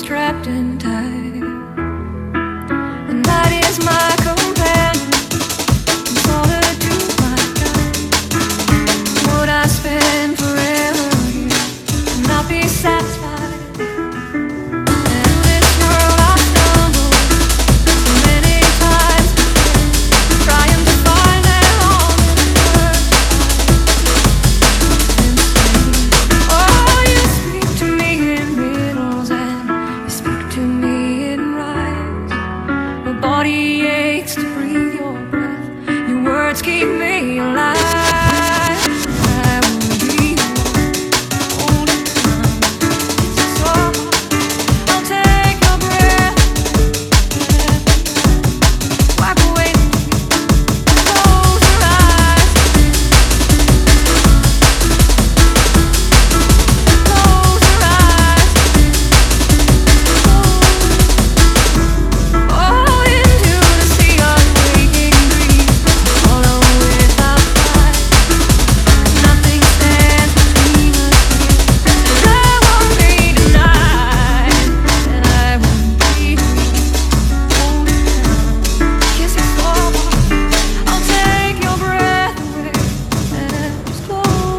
trapped in time, and that is my companion. Solitude, my time. Would I spend forever here and not be satisfied? And in this world I stumble so many times, trying to find that home in the first time. Oh, you speak to me in riddles and you speak to me in rhymes. My body aches to breathe your breath. Your words keep me alive. I will be all the time. So I'll take your breath, wipe away the tears. Close your eyes, close your eyes. Oh, into the sea of waking dreams. Follow without fight. Nothing stands between us here. And I won't be denied. And I won't be all the time. Kiss me for a while. I'll take your breath away. And just close.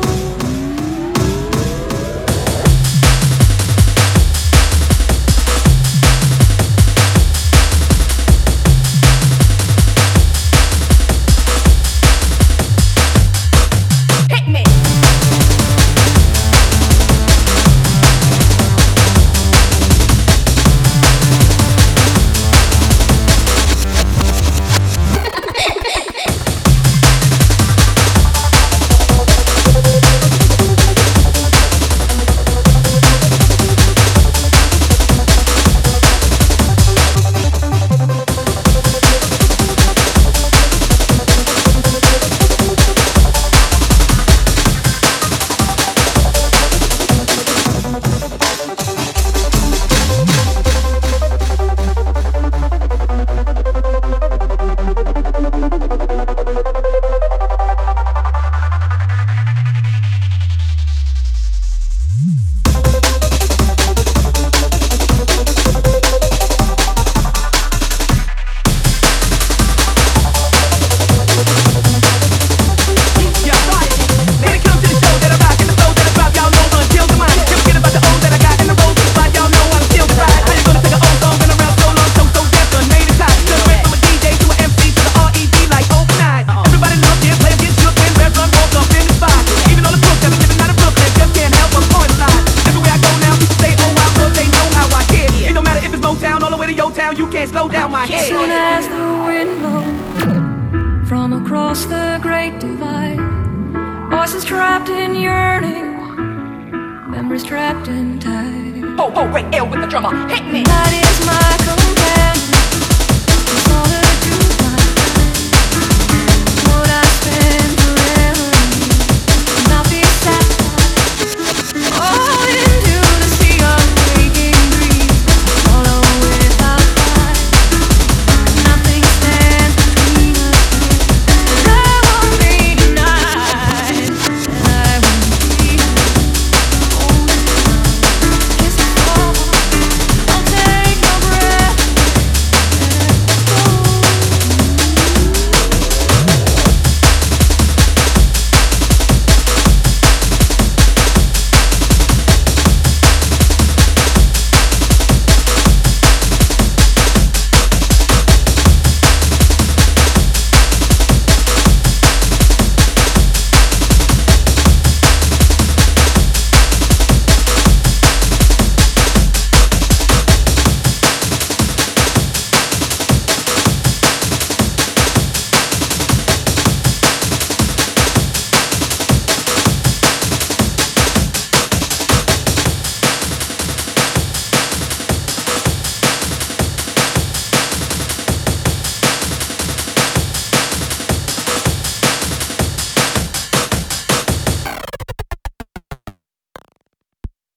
Hit me. You can't slow down my head. Soon as the wind blows from across the great divide, voices trapped in yearning, memories trapped in time. Oh, wait, L with the drummer, hit me. That